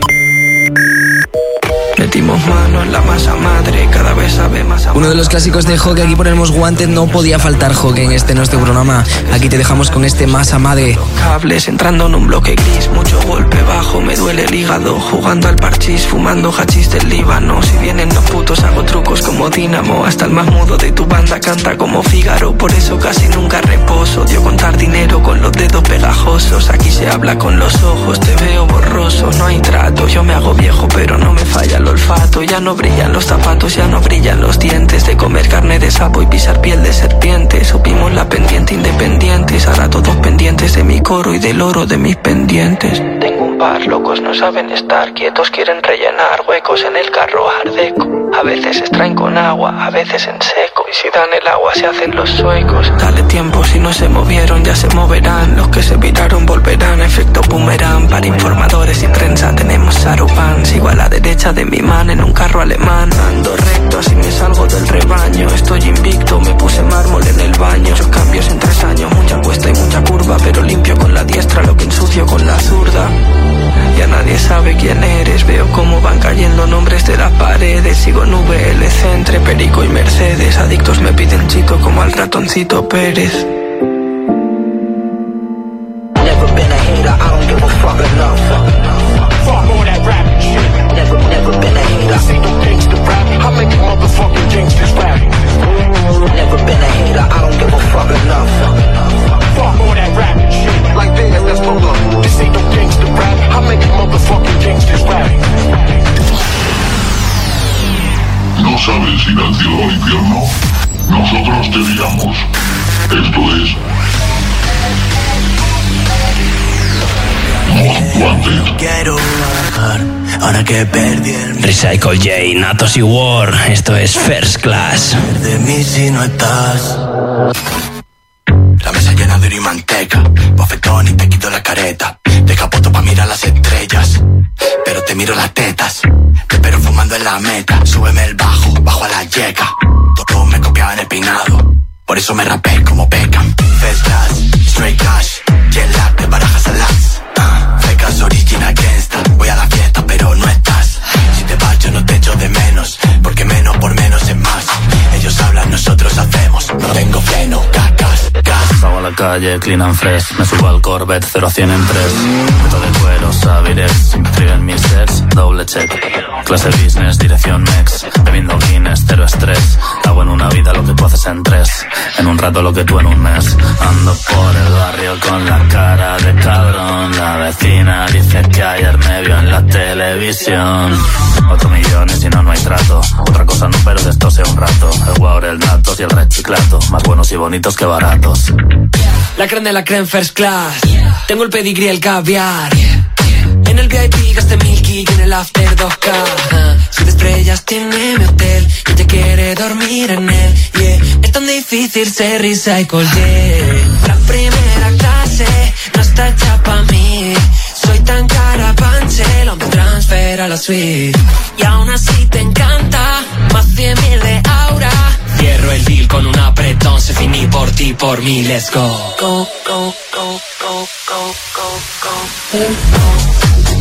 F: Metimos mano en la masa madre, cada vez sabe más a...
K: Uno de los clásicos de Hockey, aquí por el Most Wanted no podía faltar Hockey en este nuestro programa. Aquí te dejamos con este masa madre.
F: Cables entrando en un bloque gris, mucho golpe bajo, me duele el hígado, jugando al parchís, fumando hachís del Líbano. Si vienen los putos hago trucos como Dínamo, hasta el más mudo de tu banda canta como Fígaro. Por eso casi nunca reposo, dio contar dinero con los dedos pegajosos. Aquí se habla con los ojos, te veo borroso, no hay trato. Yo me hago viejo pero no me falla el olfato. Ya no brillan los zapatos, ya no brillan los dientes de comer carne de sapo y pisar piel de serpiente. Supimos la pendiente independientes, ahora todos pendientes de mi coro y del oro de mis pendientes. Tengo un par, locos no saben estar quietos, quieren rellenar huecos en el carro ardeco. A veces extraen con agua, a veces en seco, y si dan el agua se hacen los suecos. Dale tiempo, si no se movieron ya se moverán, los que se viraron volverán, efecto boomerang. Para informadores y prensa tenemos Sarupan. Sigo a la derecha de mi man en un carro alemán, ando recto así me salgo del rebaño. Estoy invicto, me puse mármol en el baño. Muchos cambios en tres años, mucha cuesta y mucha curva, pero limpio con la diestra lo que ensucio con la zurda. Ya nadie sabe quién eres, veo cómo van cayendo nombres de las paredes. Sigo en V L C entre Perico y Mercedes, adictos me piden chito como al ratoncito Pérez.
G: Never been a hater, I don't give a fuck enough. Fuck all that rap shit. Never, never been a hater. See them gangsta rap, I make you motherfucking gangsters rap. Never been a hater, I don't give a fuck enough. Fuck all that rap shit. Like this, that's my love. This ain't no gangsta rap, I make you motherfucking gangsters rap.
S: ¿No sabes ir al cielo o al infierno? Nosotros desviamos. Esto es Most Wanted.
O: Quiero bajar, ahora que perdí el... Recycle J, Natos y War, esto es First Class.
G: De mí si no estás. La mesa llena de oro y manteca, bofetón y te quito la careta. Deja poto pa' mirar las estrellas, pero te miro las tetas. Te espero fumando en la meta, súbeme el bajo, bajo a la yeca. Todos me copiaban el peinado, por eso me rapé como Beckham. First class, straight cash, jet lag de barajas al las. uh, Fecas original gangsta, voy a la fiesta pero no estás. Si te vas yo no te echo de menos, porque menos por menos es más. Ellos hablan, nosotros hacemos, no tengo freno, cacas, gas.
B: Salgo a la calle, clean and fresh, me subo al Corvette, cero a cien en tres. Meto de cuero, Sabirex, escriben mis sets, doble check. Clase business, dirección next, bebiendo Guinness, cero estrés. Hago en una vida lo que tú haces en tres, en un rato lo que tú en un mes. Ando por el barrio con la cara de cabrón. La vecina dice que ayer me vio en la televisión. Otro millón y si no, no hay trato. Otra cosa no, pero de esto sé un rato. El guaur, el natos y el reciclato, más buenos y bonitos que baratos.
F: La creme de la creme first class. Tengo el pedigrí, el caviar. En el V I P gasté mil kicks, en el after dos K. Siete estrellas tiene mi hotel y ella quiere dormir en él. Yeah, es tan difícil ser recycle, yeah. La primera clase no está hecha pa' mí. Soy tan carapanche, lo me transfiero a la suite. Y aún así te encanta, más cien mil de aura. Cierro el deal con un apretón, se finí por ti, por mí, let's go. Go, go, go, go, go, go, go, go.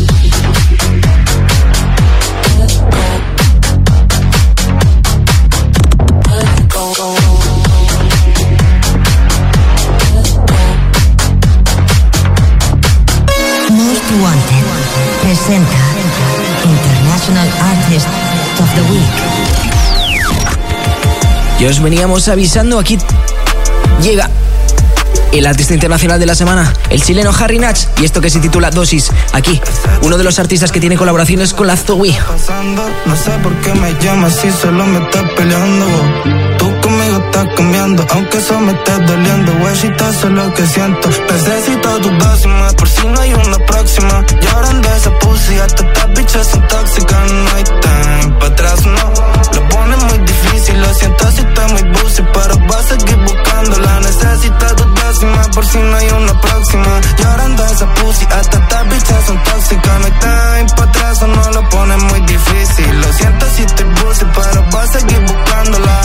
H: Most Wanted presenta International Artist of the Week.
K: Y os veníamos avisando, aquí llega el artista internacional de la semana, el chileno Harry Natch, y esto que se titula Dosis. Aquí, uno de los artistas que tiene colaboraciones con la Zoe.
L: No sé por qué me llamas si solo me estás peleando. Tú conmigo estás cambiando, aunque eso me esté doliendo. Huesita, eso es lo que siento. Necesito tu dosis más por si no hay una próxima. Lloran de esa pussy, hasta estas bichas son tóxicas. No hay time pa' atrás, no. Lo pone muy difícil, lo siento si estoy muy bussy, pero voy a seguir buscándola. Necesito tu dosis más por si no hay una próxima. Llorando esa pussy, hasta estas bichas son tóxicas. No hay time pa' atrás, o no lo pone muy difícil. Lo siento si estoy bussy, pero voy a seguir buscándola.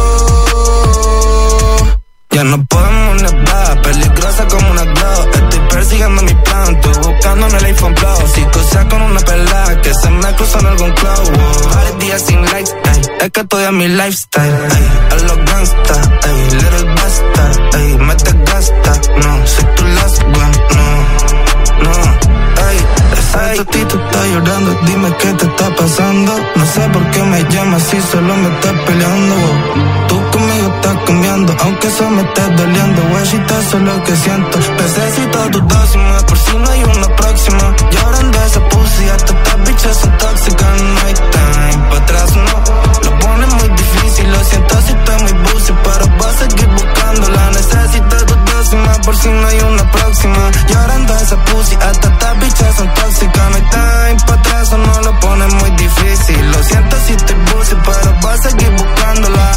L: Whoa. Ya no podemos nevar, peligrosa como una glow. Estoy persiguiendo mi plan, estoy buscando en el iPhone Pro. Si cosas con una pelada que se me cruza en algún club. Varios días sin likes, ey, es que estoy a mi lifestyle, ey. A los gangsta, ey, little bastard, ey, me te gasta, no, soy tu last one, no, no, ey. Esa totito está llorando, dime qué te está pasando. No sé por qué me llamas si solo me estás peleando. Tú conmigo estás cambiando, aunque eso me esté doliendo. Huesita, eso es lo que siento. Necesito tu dosis más por si no hay una próxima. Lloran de esa pussy, hasta estas bichas son tóxicas. No hay time pa' atrás, no. Lo pone muy difícil, lo siento si estoy muy bussy, pero voy a seguir buscándola. Necesito tu dosis más por si no hay una próxima. Lloran de esa pussy, hasta estas bichas son tóxicas. No hay time pa' atrás, o no lo pone muy difícil. Lo siento si estoy bussy, pero voy a seguir buscándola.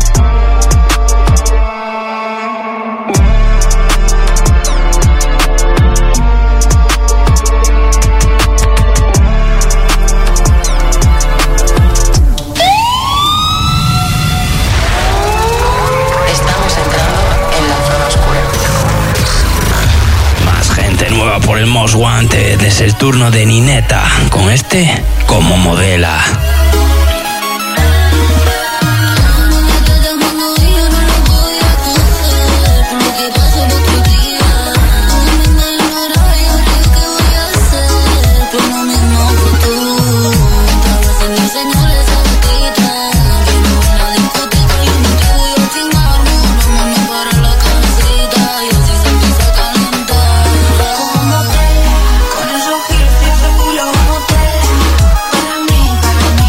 O: Nueva por el Most Wanted, es el turno de Nineta, con este como modela.
A: Con esos giros y ese culo, vamos a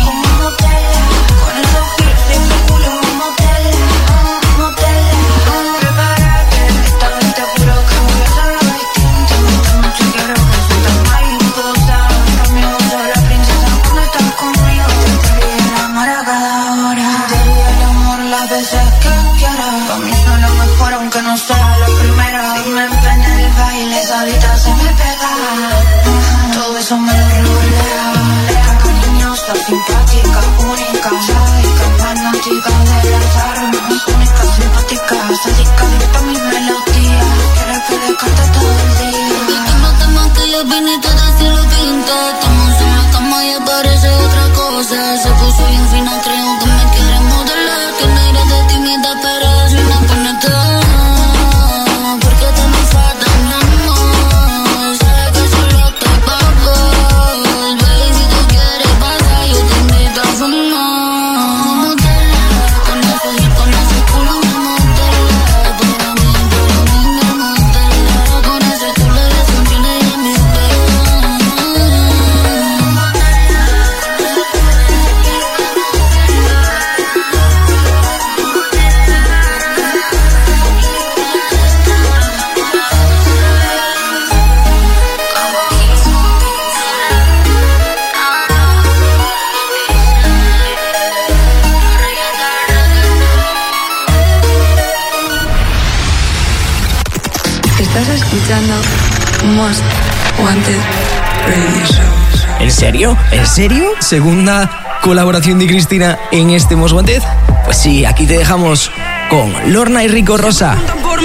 I: Estás escuchando Most Wanted Radio Show.
K: ¿En serio? ¿En serio? ¿Segunda colaboración de Cristina en este Most Wanted? Pues sí, aquí te dejamos con Lorna y Rico Rosa.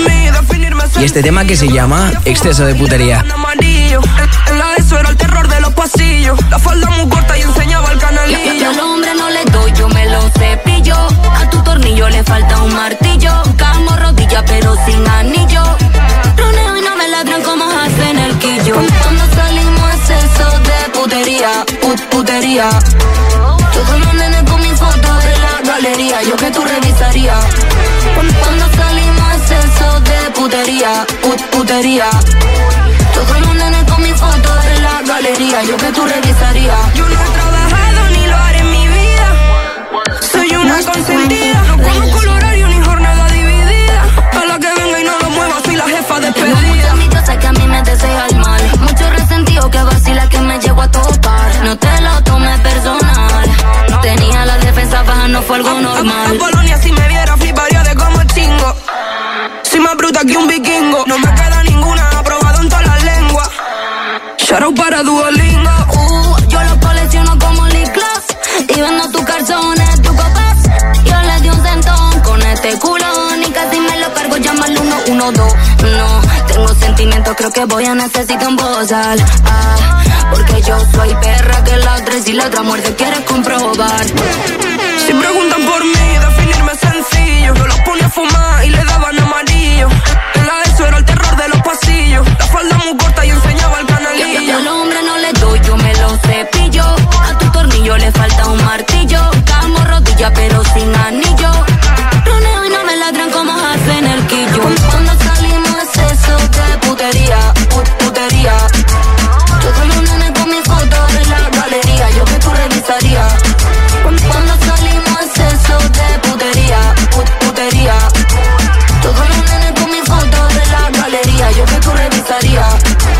K: Y este tema que se llama Exceso de putería.
M: En la ESO era el terror de los pasillos. La falda muy corta y enseñaba el canalillo.
C: Yo al hombre no le doy, yo me lo cepillo. A tu tornillo le falta un martillo. Camo rodilla pero sin anillo. Troneo y no me ladran como hacen el quillo. Cuando salimos exceso de putería, put putería. Todos los nenes con mis fotos de la galería, yo que tú revisarías. Cuando salimos exceso de putería, put putería. Todos los nenes con mis fotos de la galería, yo que tú revisarías.
M: Yo no he trabajado ni lo haré en mi vida. Soy una consentida. No conozco el horario ni jornada dividida. A la que venga y no lo mueva, soy la jefa despedida.
C: Tengo muchas amigas que a mí me desea el mal. Mucho resentido que vacila que me llego a tocar. No te lo tomes personal. Tenía la defensa baja, no fue algo normal.
M: En Polonia si me viera fliparía de como chingo. Soy más bruta que un vikingo. No me queda ninguna, aprobado en todas las lenguas. Shout out para Duolingo.
C: Uh, yo lo colecciono como Lip Gloss. Y vendo tus calzones, tu copas. Yo le di un centón con este culón. Y casi me lo cargo, llamarle uno uno dos. No, tengo sentimientos, creo que voy a necesitar un bozal. Ah, porque yo soy perra que ladra y si la otra muerte quieres comprobar.
M: Si preguntan por mí, definirme sencillo. Yo los ponía a fumar y le daban amarillo. En la ESO era el terror de los pasillos. La falda muy corta y enseñaba el canalillo.
C: Yo al hombre no le doy, yo me lo cepillo. A tu tornillo le falta un martillo. Camo rodilla pero sin anillo. Troneo y no me ladran como hacen el quillo. Cuando salimos exceso de putería, put putería. Todos los nenes con mis fotos de la galería, yo que tú revisarías. Cuando salimos exceso de putería, put putería. Todos los nenes con mis fotos de la galería, yo que tú revisarías.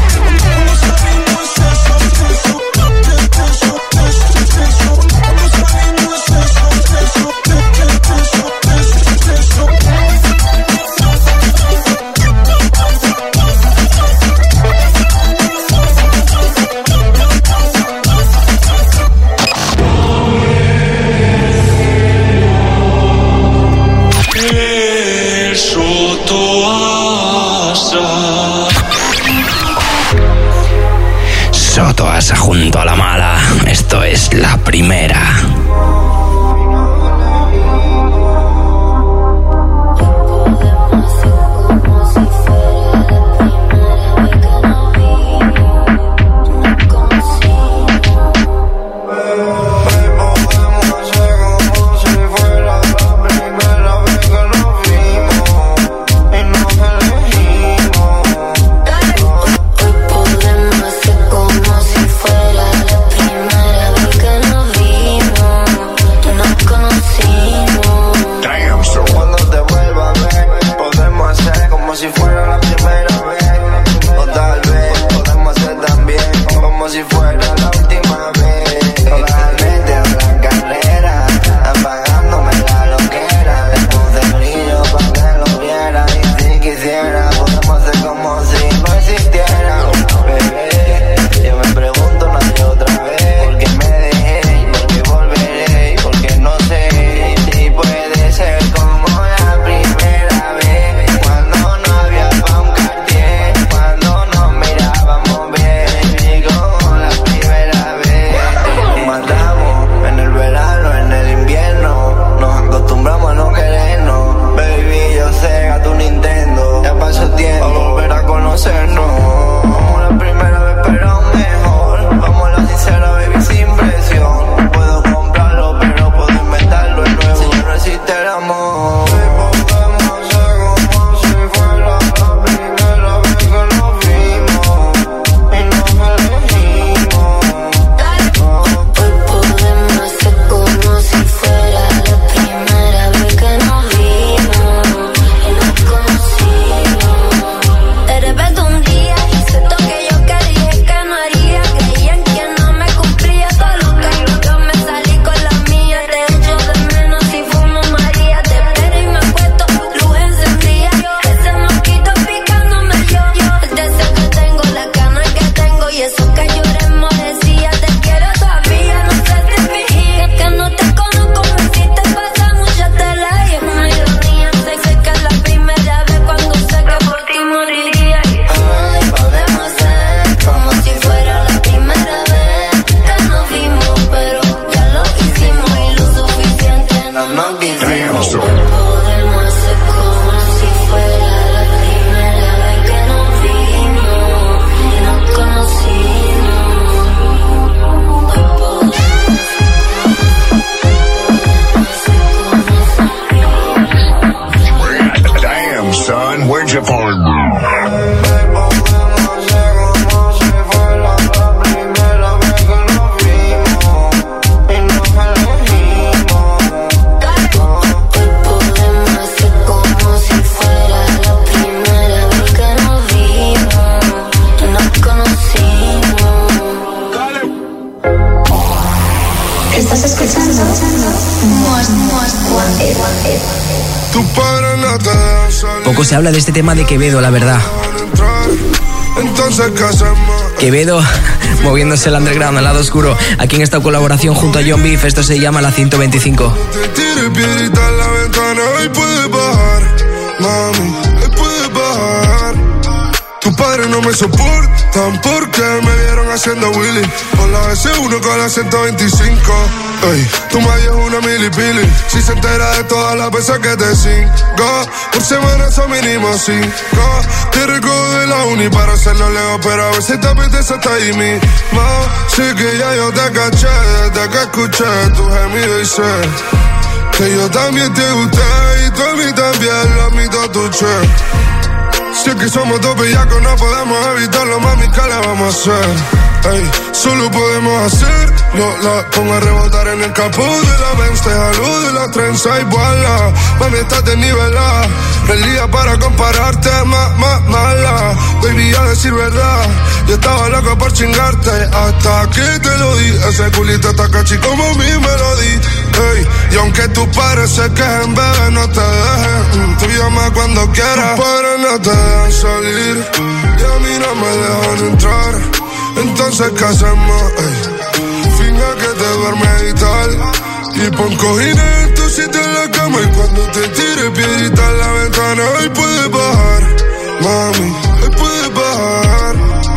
O: Sotoasa junto a la mala. Esto es la primera.
C: Podemos hacer como si fuera la primera vez que nos
S: And where'd you find me?
P: Estás escuchando Most Wanted.
L: Tu padre no te deja salir.
K: Poco se habla de este tema de Quevedo, la verdad.
L: Entonces, ¿qué hacemos?
K: Quevedo moviéndose el underground al lado oscuro. Aquí en esta colaboración junto a John Beef, esto se llama La ciento veinticinco.
L: Te tire piedrita en la ventana y puedes bajar, mami, y puedes bajar. Tu padre no me soportan porque me vieron haciendo Willy por la S uno con la ciento veinticinco. Ey, tu madre es una milipili. Si se entera de todas las veces que te cinco por semana son mínimo cinco. Te recojo de la uni para hacerlo lejos, pero a veces te apetece hasta ahí mismo. Sé que ya yo te caché desde que escuché tu gemido y sé que yo también te gusté y tú a mí también lo admito tu che. Sé que somos dos bellacos, no podemos evitarlo, mami, ¿qué le vamos a hacer? Ey, solo podemos hacer, yo la pongo a rebotar en el capó de la Benz, te jalo de la trenza y voilà. Mami, estás desnivelada, relía para compararte, más, más mala. Baby, a decir verdad, yo estaba loco por chingarte hasta que te lo di. Ese culito está cachi como mi melodía. Ey, y aunque tus padres se quejen, bebé, no te dejen. Tú llama cuando quieras. Tus padres no te dejan salir y a mí no me dejan entrar. Entonces, ¿qué hacemos? Ey, finge que te duermes y tal, y pon cojines en tu sitio en la cama. Y cuando te tire piedrita en la ventana, ahí puedes bajar, mami, ahí puedes bajar.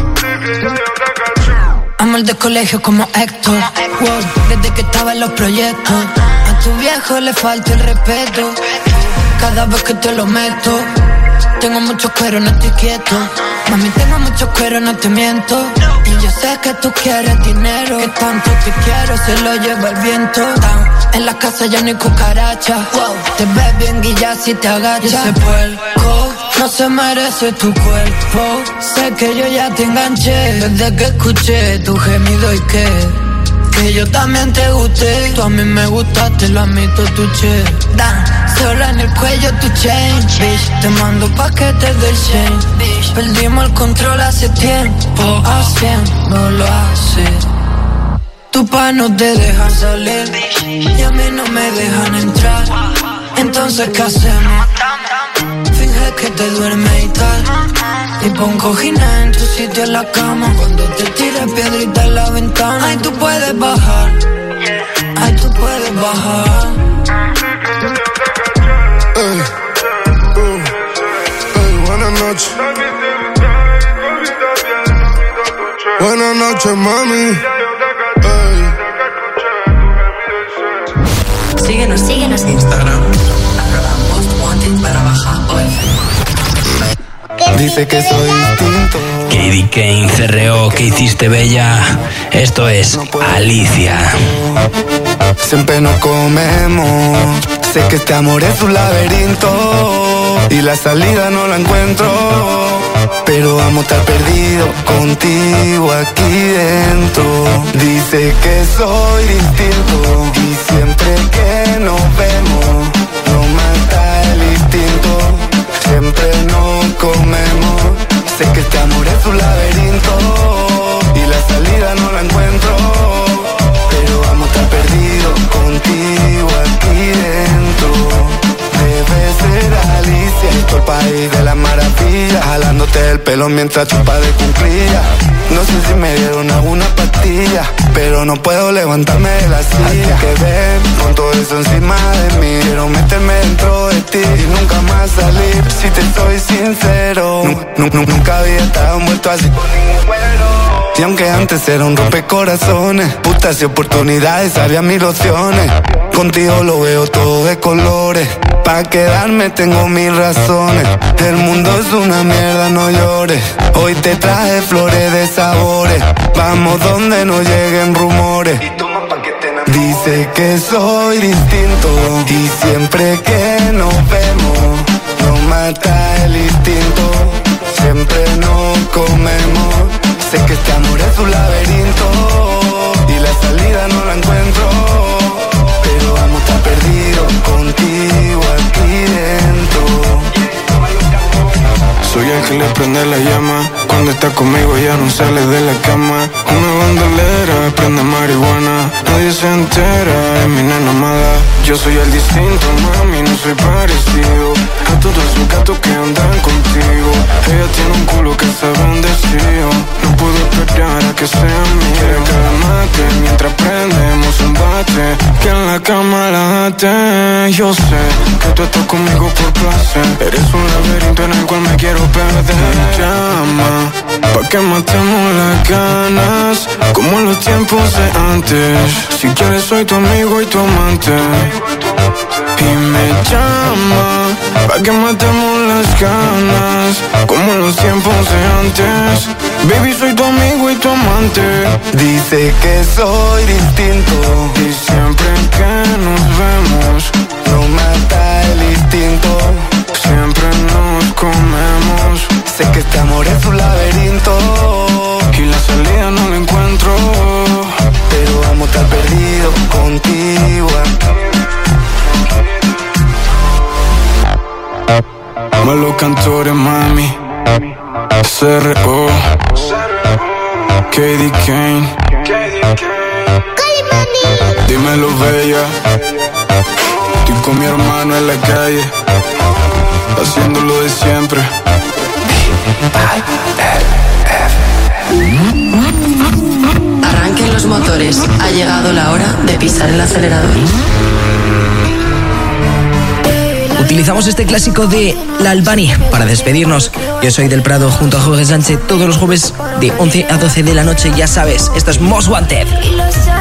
R: Amo el de colegio como Héctor, wow, desde que estaba en los proyectos. A tu viejo le falta el respeto cada vez que te lo meto. Tengo mucho cuero, no estoy quieto. Mami, tengo mucho cuero, no te miento. Y yo sé que tú quieres dinero, que tanto te quiero, se lo lleva el viento. Down. En la casa ya no hay cucaracha, wow. Te ves bien guilla si te agachas. Y ese puerco no se merece tu cuerpo. Sé que yo ya te enganché desde que escuché tu gemido y que que yo también te gusté. Tú a mí me gustaste, lo admito, tu che. Dan, solo en el cuello tu chain, bitch. Te mando pa' que te dé el chain, bitch. Perdimos el control hace tiempo, haciéndolo así. Tu pa' no te dejan salir y a mí no me dejan entrar. Entonces, ¿qué hacemos? Finge que te duermes y tal, y pon cojines en tu sitio en la cama. Cuando te tires piedrita en la ventana, ay, tú puedes bajar, ay, tú puedes bajar.
L: Ey, uh, ey, buenas noches. Buenas noches, mami.
P: Síguenos, síguenos en
V: Instagram.
P: Most Wanted barra baja O F.
L: Dice que soy distinto.
O: Katie Kane, C R O, ¿qué hiciste, bella? Esto es Alicia.
L: Siempre nos comemos. Sé que este amor es un laberinto y la salida no la encuentro, pero amo estar perdido contigo aquí dentro. Dice que soy distinto y siempre que nos vemos nos mata el instinto. Siempre nos comemos. Sé que este amor es un laberinto y la salida no la encuentro, pero amo estar perdido contigo aquí dentro. Debe ser Alicia, esto el país de las maravillas, jalándote el pelo mientras chupa de cuclilla. No sé si me dieron alguna pastilla, pero no puedo levantarme de la silla. Que ven con todo eso encima de mí, quiero meterme dentro de ti y nunca más salir. Si te soy sincero, nu- nu- nunca había estado envuelto así con ningún cuero. Y aunque antes era un rompecorazones, putas y oportunidades había mil opciones. Contigo lo veo todo de colores, pa' quedarme tengo mil razones. El mundo es una mierda, no llores. Hoy te traje flores de sabores, vamos donde no lleguen rumores. Dice que soy distinto y siempre que nos vemos nos mata el instinto. Sé que este amor es un laberinto y la salida no la encuentro, pero amo estar perdido contigo aquí dentro.
N: Soy el que le prende la llama, cuando está conmigo ya no sale de la cama. Una bandolera, prende marihuana, nadie se entera, es mi nena amada. Yo soy el distinto, mami, no soy parecido a todos esos gatos que andan contigo. Ella tiene un culo que está bendecido, no puedo esperar a que sea mío. Quiere que la mate mientras prendemos un bate, que en la cama la ate. Yo sé que tú estás conmigo por placer, eres un laberinto en el cual me quiero perder. Me llama, pa' que matemos las ganas, como en los tiempos de antes. Si quieres soy tu amigo y tu amante. Y me llama, pa' que matemos las ganas, como en los tiempos de antes. Baby, soy tu amigo y tu amante.
L: Dice que soy distinto
N: y siempre que nos vemos
L: no mata el instinto.
N: Siempre nos comemos.
L: Sé que este amor es un laberinto
N: y la salida no la encuentro,
L: pero amo estar perdido contigo.
N: Malos cantores, mami. C R O K D Kane. Dímelo, bella. Estoy con mi hermano en la calle, haciéndolo de siempre.
U: Arranquen los motores, ha llegado la hora de pisar el acelerador.
K: Utilizamos este clásico de La Albani para despedirnos. Yo soy Del Prado junto a Jorge Sánchez todos los jueves de once a doce de la noche. Ya sabes, esto es Most Wanted.